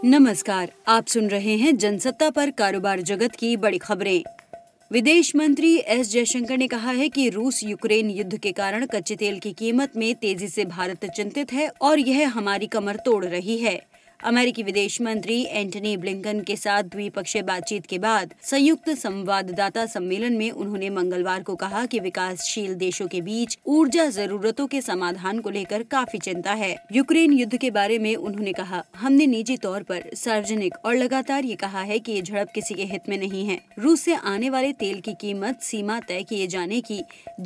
नमस्कार, आप सुन रहे हैं जनसत्ता पर कारोबार जगत की बड़ी खबरें। विदेश मंत्री एस जयशंकर ने कहा है कि रूस यूक्रेन युद्ध के कारण कच्चे तेल की कीमत में तेजी से भारत चिंतित है और यह हमारी कमर तोड़ रही है। अमेरिकी विदेश मंत्री एंटनी ब्लिंकन के साथ द्विपक्षीय बातचीत के बाद संयुक्त संवाददाता सम्मेलन में उन्होंने मंगलवार को कहा कि विकासशील देशों के बीच ऊर्जा जरूरतों के समाधान को लेकर काफी चिंता है। यूक्रेन युद्ध के बारे में उन्होंने कहा, हमने निजी तौर पर सार्वजनिक और लगातार ये कहा है कि ये झड़प किसी के हित में नहीं है। रूस से आने वाले तेल की कीमत सीमा तय किए जाने की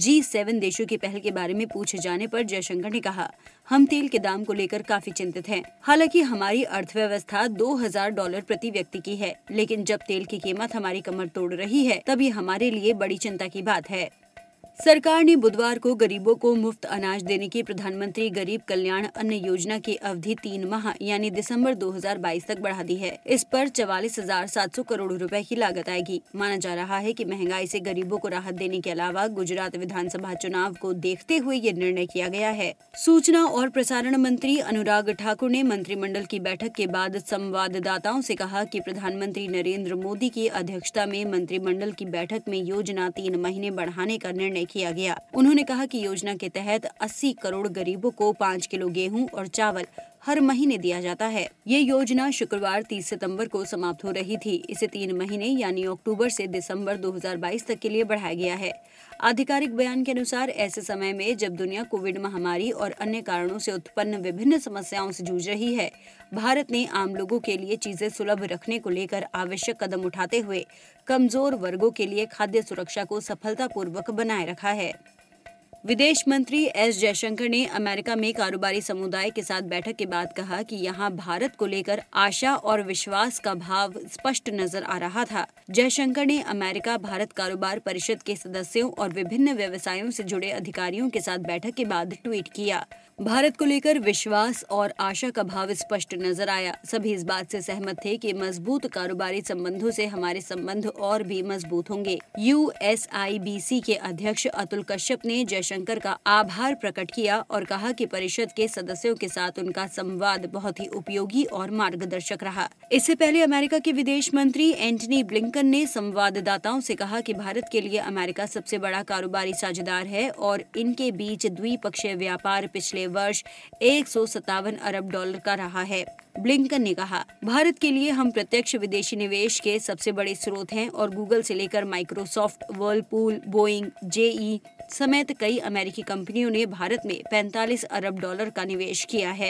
G7 देशों की पहल के बारे में पूछे जाने पर जयशंकर ने कहा, हम तेल के दाम को लेकर काफी चिंतित हैं। हालांकि हमारी अर्थव्यवस्था $2000 प्रति व्यक्ति की है, लेकिन जब तेल की कीमत हमारी कमर तोड़ रही है तब ये हमारे लिए बड़ी चिंता की बात है। सरकार ने बुधवार को गरीबों को मुफ्त अनाज देने की प्रधानमंत्री गरीब कल्याण अन्न योजना की अवधि 3 माह यानी दिसंबर 2022 तक बढ़ा दी है। इस पर 44,700 करोड़ रुपए की लागत आएगी। माना जा रहा है कि महंगाई से गरीबों को राहत देने के अलावा गुजरात विधानसभा चुनाव को देखते हुए ये निर्णय किया गया है। सूचना और प्रसारण मंत्री अनुराग ठाकुर ने मंत्रिमंडल की बैठक के बाद संवाददाताओं से कहा कि प्रधानमंत्री नरेंद्र मोदी की अध्यक्षता में मंत्रिमंडल की बैठक में योजना 3 महीने बढ़ाने का निर्णय किया गया। उन्होंने कहा कि योजना के तहत 80 करोड़ गरीबों को 5 किलो गेहूं और चावल हर महीने दिया जाता है। ये योजना शुक्रवार 30 सितंबर को समाप्त हो रही थी। इसे 3 महीने यानी अक्टूबर से दिसंबर 2022 तक के लिए बढ़ाया गया है। आधिकारिक बयान के अनुसार ऐसे समय में जब दुनिया कोविड महामारी और अन्य कारणों से उत्पन्न विभिन्न समस्याओं से जूझ रही है, भारत ने आम लोगों के लिए चीजें सुलभ रखने को लेकर आवश्यक कदम उठाते हुए कमजोर वर्गों के लिए खाद्य सुरक्षा को सफलतापूर्वक बनाए रखा है। विदेश मंत्री एस जयशंकर ने अमेरिका में कारोबारी समुदाय के साथ बैठक के बाद कहा कि यहां भारत को लेकर आशा और विश्वास का भाव स्पष्ट नजर आ रहा था। जयशंकर ने अमेरिका भारत कारोबार परिषद के सदस्यों और विभिन्न व्यवसायों से जुड़े अधिकारियों के साथ बैठक के बाद ट्वीट किया, भारत को लेकर विश्वास और आशा का भाव स्पष्ट नजर आया। सभी इस बात से सहमत थे कि मजबूत कारोबारी संबंधों से हमारे संबंध और भी मजबूत होंगे। USIBC के अध्यक्ष अतुल कश्यप ने जयशंकर का आभार प्रकट किया और कहा कि परिषद के सदस्यों के साथ उनका संवाद बहुत ही उपयोगी और मार्गदर्शक रहा। इससे पहले अमेरिका के विदेश मंत्री एंटनी ब्लिंकन ने संवाददाताओं से कहा कि भारत के लिए अमेरिका सबसे बड़ा कारोबारी साझेदार है और इनके बीच द्विपक्षीय व्यापार पिछले वर्ष $157 अरब का रहा है। ब्लिंकन ने कहा, भारत के लिए हम प्रत्यक्ष विदेशी निवेश के सबसे बड़े स्रोत हैं और गूगल से लेकर माइक्रोसॉफ्ट, वर्लपूल, बोइंग, JE समेत कई अमेरिकी कंपनियों ने भारत में $45 अरब का निवेश किया है।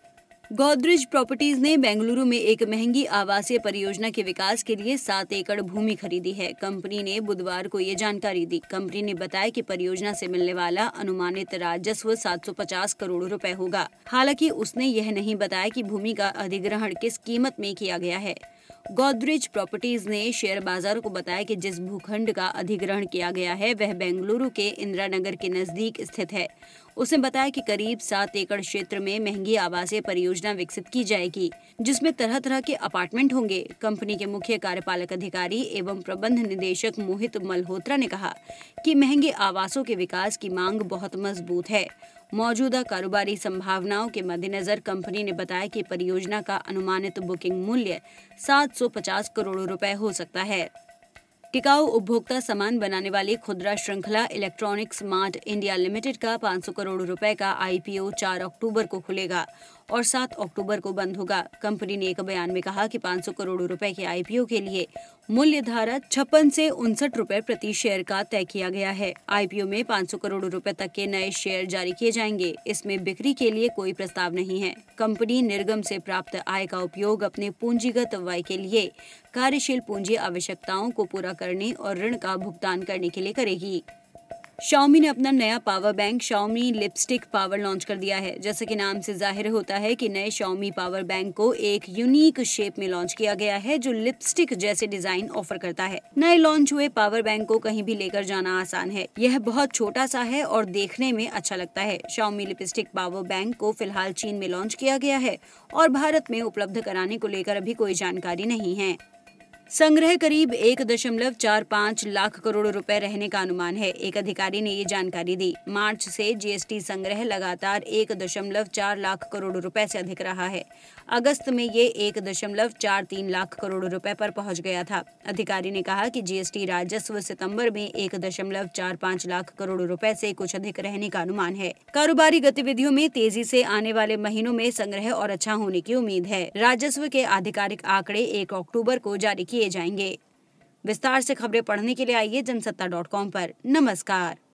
गोदरेज प्रॉपर्टीज ने बेंगलुरु में एक महंगी आवासीय परियोजना के विकास के लिए 7 एकड़ भूमि खरीदी है। कंपनी ने बुधवार को ये जानकारी दी। कंपनी ने बताया कि परियोजना से मिलने वाला अनुमानित राजस्व 750 करोड़ रुपए होगा। हालांकि उसने यह नहीं बताया कि भूमि का अधिग्रहण किस कीमत में किया गया है। गोदरेज प्रॉपर्टीज ने शेयर बाजार को बताया कि जिस भूखंड का अधिग्रहण किया गया है वह बेंगलुरु के इंदिरा नगर के नजदीक स्थित है। उसने बताया कि करीब 7 एकड़ क्षेत्र में महंगी आवासीय परियोजना विकसित की जाएगी, जिसमें तरह तरह के अपार्टमेंट होंगे। कंपनी के मुख्य कार्यपालक अधिकारी एवं प्रबंध निदेशक मोहित मल्होत्रा ने कहा कि महंगे आवासों के विकास की मांग बहुत मजबूत है। मौजूदा कारोबारी संभावनाओं के मद्देनजर कंपनी ने बताया कि परियोजना का अनुमानित बुकिंग मूल्य 750 करोड़ रुपए हो सकता है। टिकाऊ उपभोक्ता सामान बनाने वाली खुदरा श्रृंखला इलेक्ट्रॉनिक्स स्मार्ट इंडिया लिमिटेड का 500 करोड़ रुपए का IPO 4 अक्टूबर को खुलेगा और 7 अक्टूबर को बंद होगा। कंपनी ने एक बयान में कहा कि 500 करोड़ रुपए के IPO के लिए मूल्य धारा 56 से 59 रुपए प्रति शेयर का तय किया गया है। IPO में 500 करोड़ रुपए तक के नए शेयर जारी किए जाएंगे। इसमें बिक्री के लिए कोई प्रस्ताव नहीं है। कंपनी निर्गम से प्राप्त आय का उपयोग अपने पूंजीगत व्यय के लिए, कार्यशील पूंजी आवश्यकताओं को पूरा करने और ऋण का भुगतान करने के लिए करेगी। Xiaomi ने अपना नया power bank Xiaomi lipstick power launch कर दिया है। जैसे कि नाम से जाहिर होता है कि नए Xiaomi पावर बैंक को एक यूनिक शेप में लॉन्च किया गया है जो लिपस्टिक जैसे डिजाइन ऑफर करता है। नए लॉन्च हुए पावर बैंक को कहीं भी लेकर जाना आसान है। यह बहुत छोटा सा है और देखने में अच्छा लगता है। Xiaomi लिपस्टिक पावर बैंक को फिलहाल चीन में लॉन्च किया गया है और भारत में उपलब्ध कराने को लेकर अभी कोई जानकारी नहीं है। संग्रह करीब 1.45 लाख करोड़ रुपए रहने का अनुमान है। एक अधिकारी ने ये जानकारी दी। मार्च से जीएसटी संग्रह लगातार 1.4 लाख करोड़ रुपए से अधिक रहा है। अगस्त में ये 1.43 लाख करोड़ रुपए पर पहुंच गया था। अधिकारी ने कहा कि जीएसटी राजस्व सितंबर में 1.45 लाख करोड़ रुपए से कुछ अधिक रहने का अनुमान है। कारोबारी गतिविधियों में तेजी से आने वाले महीनों में संग्रह और अच्छा होने की उम्मीद है। राजस्व के आधिकारिक आंकड़े 1 अक्टूबर को जारी किए जाएंगे। विस्तार से खबरें पढ़ने के लिए आइए जनसत्ता.com पर। नमस्कार।